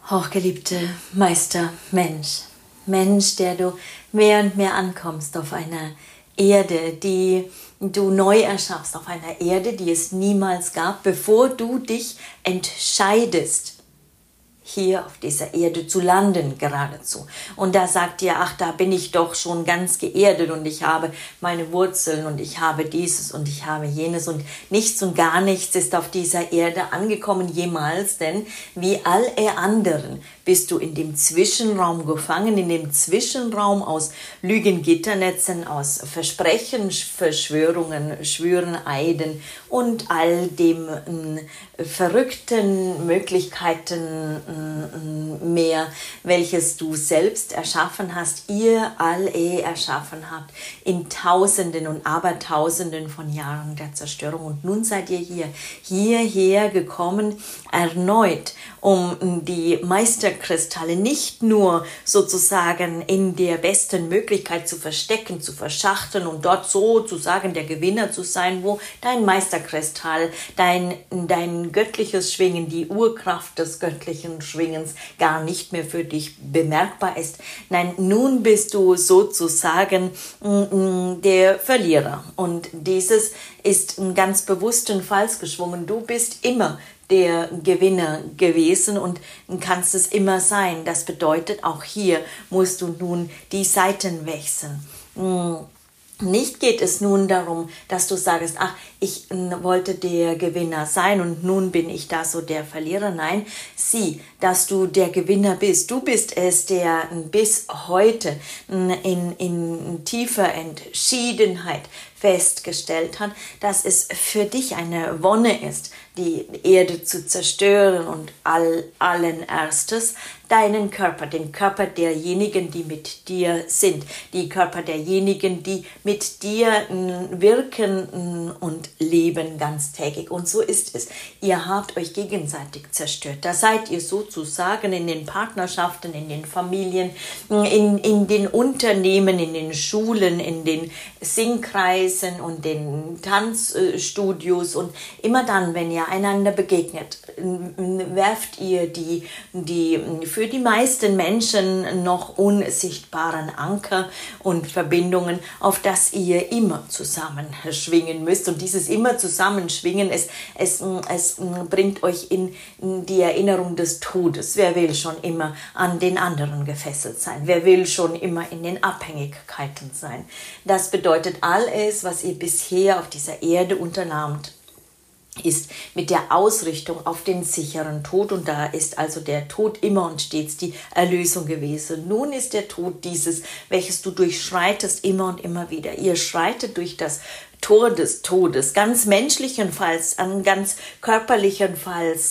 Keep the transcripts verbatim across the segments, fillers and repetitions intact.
Hochgeliebte Meister Mensch, Mensch, der du mehr und mehr ankommst auf einer Erde, die du neu erschaffst, auf einer Erde, die es niemals gab, bevor du dich entscheidest, hier auf dieser Erde zu landen geradezu. Und da sagt ihr, ach, da bin ich doch schon ganz geerdet und ich habe meine Wurzeln und ich habe dieses und ich habe jenes und nichts und gar nichts ist auf dieser Erde angekommen jemals, denn wie alle anderen bist du in dem Zwischenraum gefangen, in dem Zwischenraum aus Lügen-Gitternetzen, aus Versprechen, Verschwörungen, Schwüren, Eiden und all dem äh, verrückten Möglichkeiten äh, mehr, welches du selbst erschaffen hast, ihr alle erschaffen habt, in Tausenden und Abertausenden von Jahren der Zerstörung. Und nun seid ihr hier, hierher gekommen, erneut, um die Meisterkristalle nicht nur sozusagen in der besten Möglichkeit zu verstecken, zu verschachteln und dort sozusagen der Gewinner zu sein, wo dein Meisterkristall, dein, dein göttliches Schwingen, die Urkraft des göttlichen Schwingens gar nicht mehr für dich bemerkbar ist. Nein, nun bist du sozusagen mm, der Verlierer und dieses ist ganz bewusst und falsch geschwungen. Du bist immer der Gewinner gewesen und kannst es immer sein. Das bedeutet, auch hier musst du nun die Seiten wechseln. Nicht geht es nun darum, dass du sagst, ach, ich wollte der Gewinner sein und nun bin ich da so der Verlierer. Nein, sieh, dass du der Gewinner bist. Du bist es, der bis heute in, in tiefer Entschiedenheit festgestellt hat, dass es für dich eine Wonne ist, die Erde zu zerstören und all, allen erstes deinen Körper, den Körper derjenigen, die mit dir sind, die Körper derjenigen, die mit dir wirken und leben ganztägig. Und so ist es. Ihr habt euch gegenseitig zerstört. Da seid ihr sozusagen in den Partnerschaften, in den Familien, in, in den Unternehmen, in den Schulen, in den Singkreisen und den Tanzstudios und immer dann, wenn ihr einander begegnet, werft ihr die, die für die meisten Menschen noch unsichtbaren Anker und Verbindungen, auf das ihr immer zusammen schwingen müsst. Und dieses immer zusammenschwingen, es, es, es bringt euch in die Erinnerung des Todes. Wer will schon immer an den anderen gefesselt sein? Wer will schon immer in den Abhängigkeiten sein? Das bedeutet, alles, was ihr bisher auf dieser Erde unternahmt, ist mit der Ausrichtung auf den sicheren Tod und da ist also der Tod immer und stets die Erlösung gewesen. Nun ist der Tod dieses, welches du durchschreitest immer und immer wieder. Ihr schreitet durch das Tor des Todes, ganz menschlichenfalls, an ganz körperlichenfalls,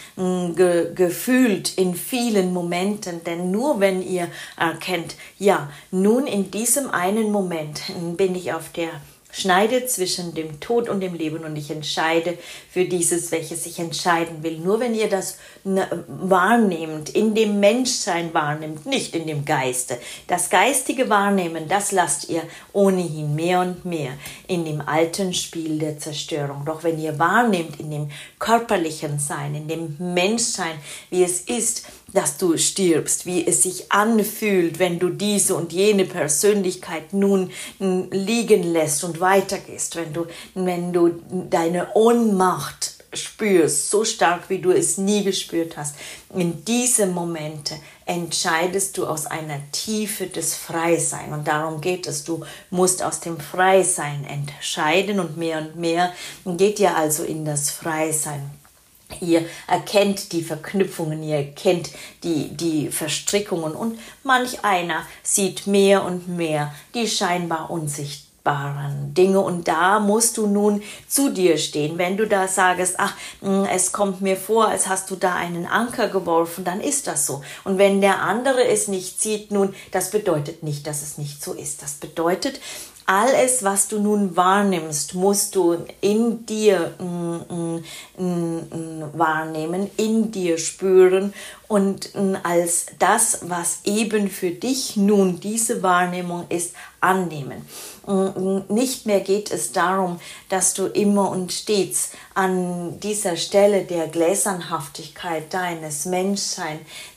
ge, gefühlt in vielen Momenten, denn nur wenn ihr erkennt, ja, nun in diesem einen Moment bin ich auf der Schneide zwischen dem Tod und dem Leben und ich entscheide für dieses, welches ich entscheiden will. Nur wenn ihr das wahrnehmt, in dem Menschsein wahrnehmt, nicht in dem Geiste. Das geistige Wahrnehmen, das lasst ihr ohnehin mehr und mehr in dem alten Spiel der Zerstörung. Doch wenn ihr wahrnehmt in dem körperlichen Sein, in dem Menschsein, wie es ist, dass du stirbst, wie es sich anfühlt, wenn du diese und jene Persönlichkeit nun liegen lässt und weitergehst, wenn du, wenn du deine Ohnmacht spürst, so stark, wie du es nie gespürt hast. In diese Momente entscheidest du aus einer Tiefe des Freisein und darum geht es. Du musst aus dem Freisein entscheiden und mehr und mehr geht ihr also in das Freisein. Ihr erkennt die Verknüpfungen, ihr erkennt die, die Verstrickungen und manch einer sieht mehr und mehr die scheinbar unsichtbaren Dinge und da musst du nun zu dir stehen. Wenn du da sagst, ach, es kommt mir vor, als hast du da einen Anker geworfen, dann ist das so. Und wenn der andere es nicht sieht, nun, das bedeutet nicht, dass es nicht so ist. Das bedeutet, alles, was du nun wahrnimmst, musst du in dir mm, mm, mm, wahrnehmen, in dir spüren und mm, als das, was eben für dich nun diese Wahrnehmung ist, annehmen. Mm, nicht mehr geht es darum, dass du immer und stets an dieser Stelle der Gläsernhaftigkeit deines Menschseins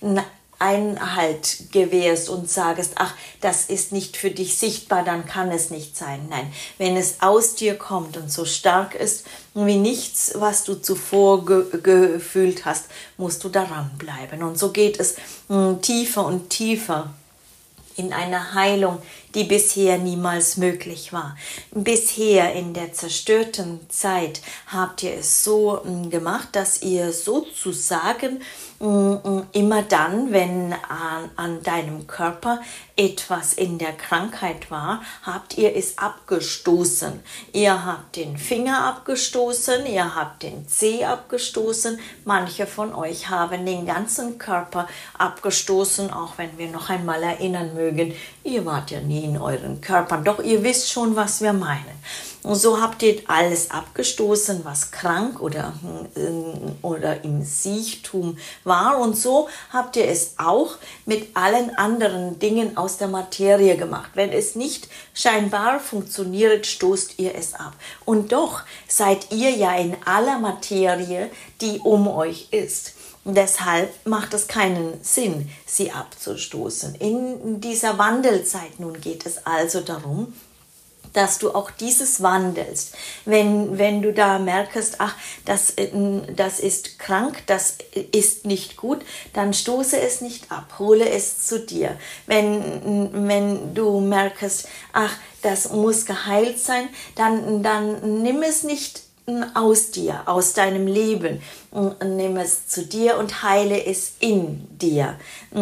Einhalt gewährst und sagst, ach, das ist nicht für dich sichtbar, dann kann es nicht sein. Nein, wenn es aus dir kommt und so stark ist wie nichts, was du zuvor ge gefühlt hast, musst du daran bleiben. Und so geht es mh, tiefer und tiefer in eine Heilung, die bisher niemals möglich war. Bisher in der zerstörten Zeit habt ihr es so mh, gemacht, dass ihr sozusagen mh, immer dann, wenn an, an deinem Körper etwas in der Krankheit war, habt ihr es abgestoßen. Ihr habt den Finger abgestoßen, ihr habt den Zeh abgestoßen. Manche von euch haben den ganzen Körper abgestoßen, auch wenn wir noch einmal erinnern mögen, ihr wart ja nie in euren Körpern, doch ihr wisst schon, was wir meinen. Und so habt ihr alles abgestoßen, was krank oder, oder im Siechtum war. Und so habt ihr es auch mit allen anderen Dingen aus der Materie gemacht. Wenn es nicht scheinbar funktioniert, stoßt ihr es ab. Und doch seid ihr ja in aller Materie, die um euch ist. Deshalb macht es keinen Sinn, sie abzustoßen. In dieser Wandelzeit nun geht es also darum, dass du auch dieses wandelst. Wenn, wenn du da merkst, ach, das, das ist krank, das ist nicht gut, dann stoße es nicht ab, hole es zu dir. Wenn, wenn du merkst, ach, das muss geheilt sein, dann, dann nimm es nicht aus dir, aus deinem Leben, nimm es zu dir und heile es in dir.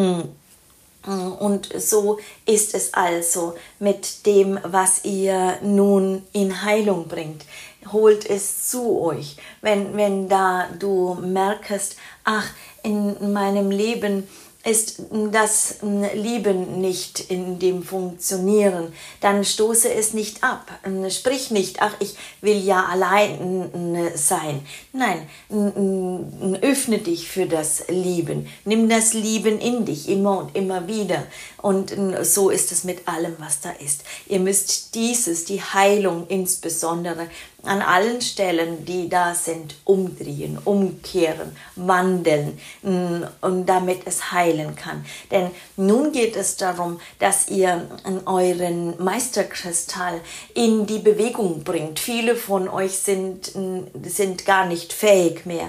Und so ist es also mit dem, was ihr nun in Heilung bringt. Holt es zu euch. Wenn, wenn da du merkst, ach, in meinem Leben ist das Lieben nicht in dem Funktionieren, dann stoße es nicht ab. Sprich nicht, ach, ich will ja allein sein. Nein, öffne dich für das Lieben. Nimm das Lieben in dich immer und immer wieder. Und so ist es mit allem, was da ist. Ihr müsst dieses, die Heilung insbesondere, an allen Stellen, die da sind, umdrehen, umkehren, wandeln, und damit es heilen kann. Denn nun geht es darum, dass ihr euren Meisterkristall in die Bewegung bringt. Viele von euch sind, sind gar nicht fähig mehr,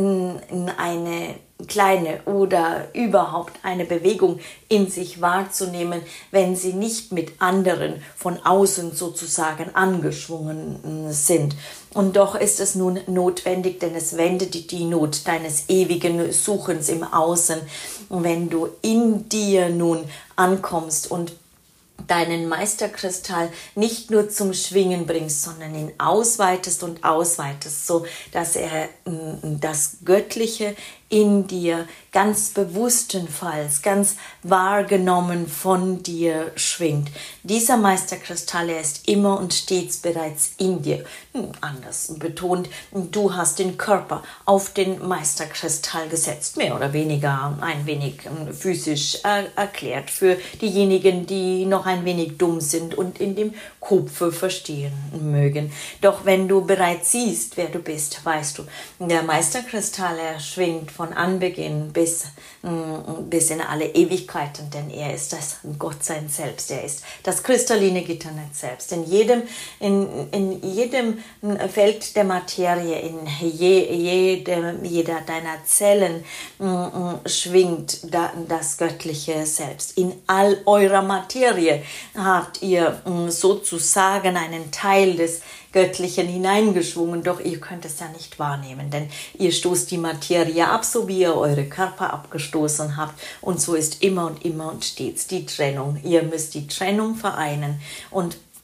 eine kleine oder überhaupt eine Bewegung in sich wahrzunehmen, wenn sie nicht mit anderen von außen sozusagen angeschwungen sind. Und doch ist es nun notwendig, denn es wendet die Not deines ewigen Suchens im Außen. Und wenn du in dir nun ankommst und deinen Meisterkristall nicht nur zum Schwingen bringst, sondern ihn ausweitest und ausweitest, so dass er das Göttliche in dir ganz bewusstenfalls, ganz wahrgenommen von dir schwingt. Dieser Meisterkristall, er ist immer und stets bereits in dir. Anders betont, du hast den Körper auf den Meisterkristall gesetzt, mehr oder weniger ein wenig physisch erklärt für diejenigen, die noch ein wenig dumm sind und in dem Kopf verstehen mögen. Doch wenn du bereits siehst, wer du bist, weißt du, der Meisterkristall, er schwingt von Anbeginn bis, bis in alle Ewigkeiten, denn er ist das Gott sein Selbst, er ist das kristalline Gitternetz selbst. In jedem, in, in jedem Feld der Materie, in je, jedem, jeder deiner Zellen äh, schwingt da, das göttliche Selbst. In all eurer Materie habt ihr äh, sozusagen einen Teil des Göttlichen hineingeschwungen, doch ihr könnt es ja nicht wahrnehmen, denn ihr stoßt die Materie ab, so wie ihr eure Körper abgestoßen habt, und so ist immer und immer und stets die Trennung. Ihr müsst die Trennung vereinen und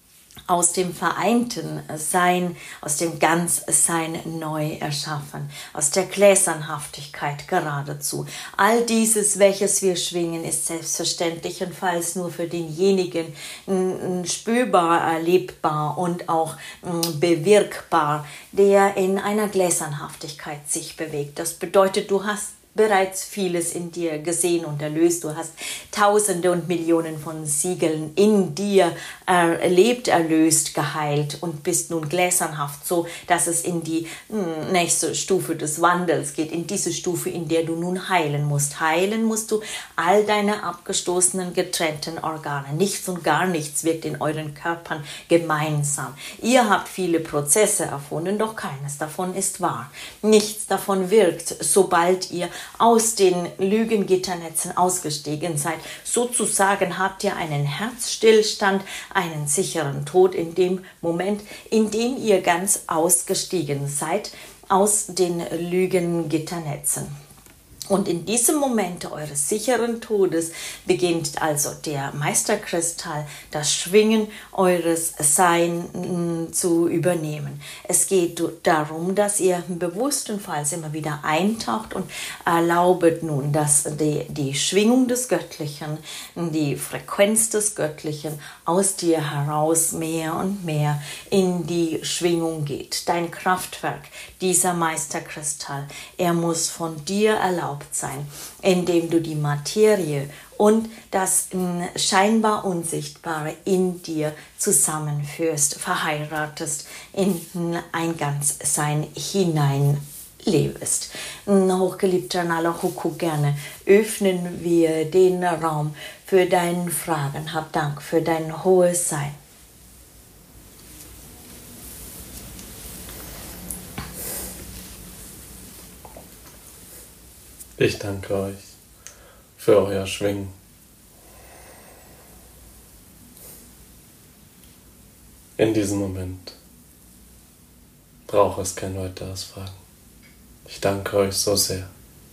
aus dem vereinten Sein, aus dem Ganzsein neu erschaffen, aus der Gläsernhaftigkeit geradezu. All dieses, welches wir schwingen, ist selbstverständlichenfalls nur für denjenigen spürbar, erlebbar und auch bewirkbar, der in einer Gläsernhaftigkeit sich bewegt. Das bedeutet, du hast bereits vieles in dir gesehen und erlöst. Du hast Tausende und Millionen von Siegeln in dir erlebt, erlöst, geheilt und bist nun gläsernhaft, so dass es in die nächste Stufe des Wandels geht, in diese Stufe, in der du nun heilen musst. Heilen musst du all deine abgestoßenen, getrennten Organe. Nichts und gar nichts wirkt in euren Körpern gemeinsam. Ihr habt viele Prozesse erfunden, doch keines davon ist wahr. Nichts davon wirkt, sobald ihr aus den Lügengitternetzen ausgestiegen seid. Sozusagen habt ihr einen Herzstillstand, einen sicheren Tod in dem Moment, in dem ihr ganz ausgestiegen seid aus den Lügengitternetzen. Und in diesem Moment eures sicheren Todes beginnt also der Meisterkristall, das Schwingen eures Sein zu übernehmen. Es geht darum, dass ihr bewusstenfalls immer wieder eintaucht und erlaubet nun, dass die, die Schwingung des Göttlichen, die Frequenz des Göttlichen aus dir heraus mehr und mehr in die Schwingung geht. Dein Kraftwerk, dieser Meisterkristall, er muss von dir erlaubt sein, indem du die Materie und das scheinbar Unsichtbare in dir zusammenführst, verheiratest, in ein Ganzsein hinein lebst. Hochgeliebter Nalahuku, gerne öffnen wir den Raum für deine Fragen. Hab Dank für dein hohes Sein. Ich danke euch für euer Schwingen. In diesem Moment braucht es kein weiteres Fragen. Ich danke euch so sehr.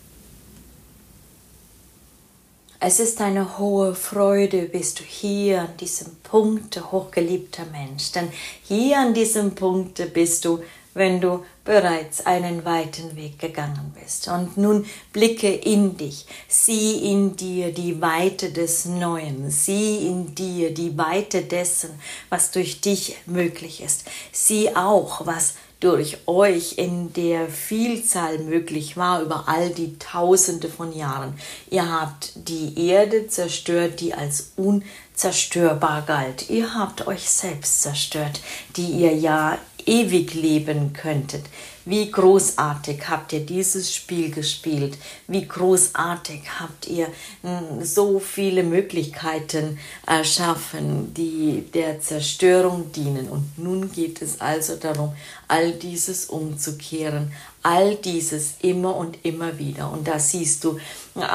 Es ist eine hohe Freude, bist du hier an diesem Punkt, hochgeliebter Mensch. Denn hier an diesem Punkt bist du, wenn du bereits einen weiten Weg gegangen bist. Und nun blicke in dich, sieh in dir die Weite des Neuen, sieh in dir die Weite dessen, was durch dich möglich ist. Sieh auch, was durch euch in der Vielzahl möglich war über all die Tausende von Jahren. Ihr habt die Erde zerstört, die als unzerstörbar galt. Ihr habt euch selbst zerstört, die ihr ja ewig leben könntet. Wie großartig habt ihr dieses Spiel gespielt? Wie großartig habt ihr mh, so viele Möglichkeiten erschaffen, die der Zerstörung dienen. Und nun geht es also darum, all dieses umzukehren, all dieses immer und immer wieder. Und da siehst du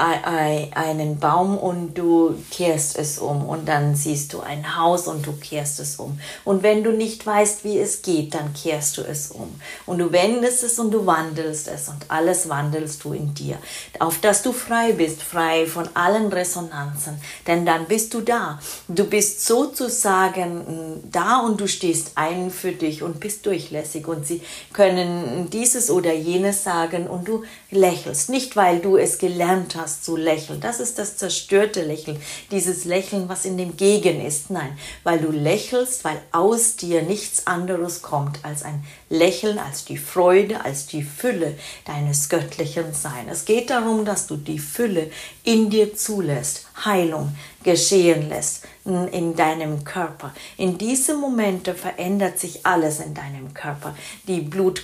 einen Baum und du kehrst es um. Und dann siehst du ein Haus und du kehrst es um. Und wenn du nicht weißt, wie es geht, dann kehrst du es um. Und du wendest es und du wandelst es. Und alles wandelst du in dir. Auf dass du frei bist, frei von allen Resonanzen. Denn dann bist du da. Du bist sozusagen da und du stehst ein für dich und bist durchlässig. Und sie können dieses oder jenes sagen und du lächelst. Nicht, weil du es gelernt hast zu lächeln. Das ist das zerstörte Lächeln. Dieses Lächeln, was in dem Gegen ist. Nein, weil du lächelst, weil aus dir nichts anderes kommt als ein Lächeln, als die Freude, als die Fülle deines göttlichen Seins. Es geht darum, dass du die Fülle in dir zulässt, Heilung geschehen lässt in deinem Körper. In diesem Moment verändert sich alles in deinem Körper. Die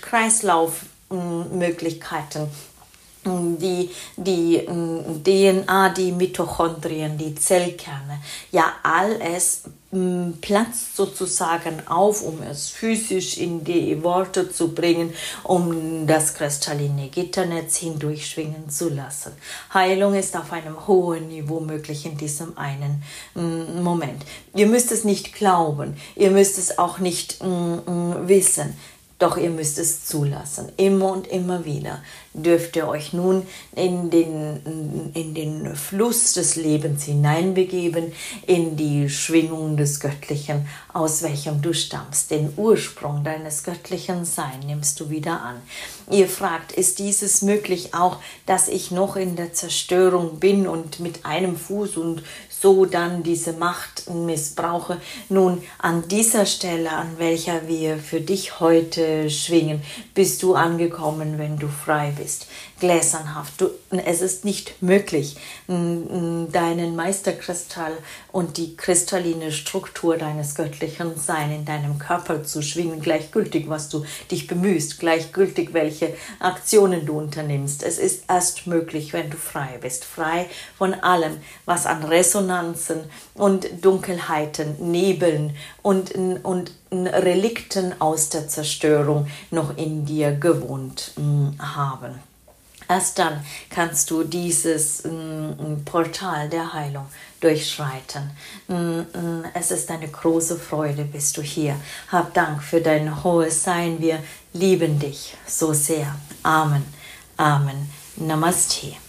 Blutkreislaufmöglichkeiten, die, die D N A, die Mitochondrien, die Zellkerne, ja alles platzt sozusagen auf, um es physisch in die Worte zu bringen, um das kristalline Gitternetz hindurchschwingen zu lassen. Heilung ist auf einem hohen Niveau möglich in diesem einen Moment. Ihr müsst es nicht glauben, ihr müsst es auch nicht mm, mm, wissen. Doch ihr müsst es zulassen, immer und immer wieder. dürft ihr euch nun in den, in den Fluss des Lebens hineinbegeben, in die Schwingung des Göttlichen, aus welchem du stammst. Den Ursprung deines göttlichen Seins nimmst du wieder an. Ihr fragt, ist dieses möglich auch, dass ich noch in der Zerstörung bin und mit einem Fuß und so dann diese Macht missbrauche? Nun, an dieser Stelle, an welcher wir für dich heute schwingen, bist du angekommen, wenn du frei bist. Gläsernhaft. Du, es ist nicht möglich, deinen Meisterkristall und die kristalline Struktur deines göttlichen Seins in deinem Körper zu schwingen, gleichgültig, was du dich bemühst, gleichgültig, welche Aktionen du unternimmst. Es ist erst möglich, wenn du frei bist, frei von allem, was an Resonanzen und Dunkelheiten, Nebeln und, und Relikten aus der Zerstörung noch in dir gewohnt haben. Erst dann kannst du dieses mm, Portal der Heilung durchschreiten. Mm, es ist eine große Freude, bist du hier. Hab Dank für dein hohes Sein. Wir lieben dich so sehr. Amen. Amen. Namaste.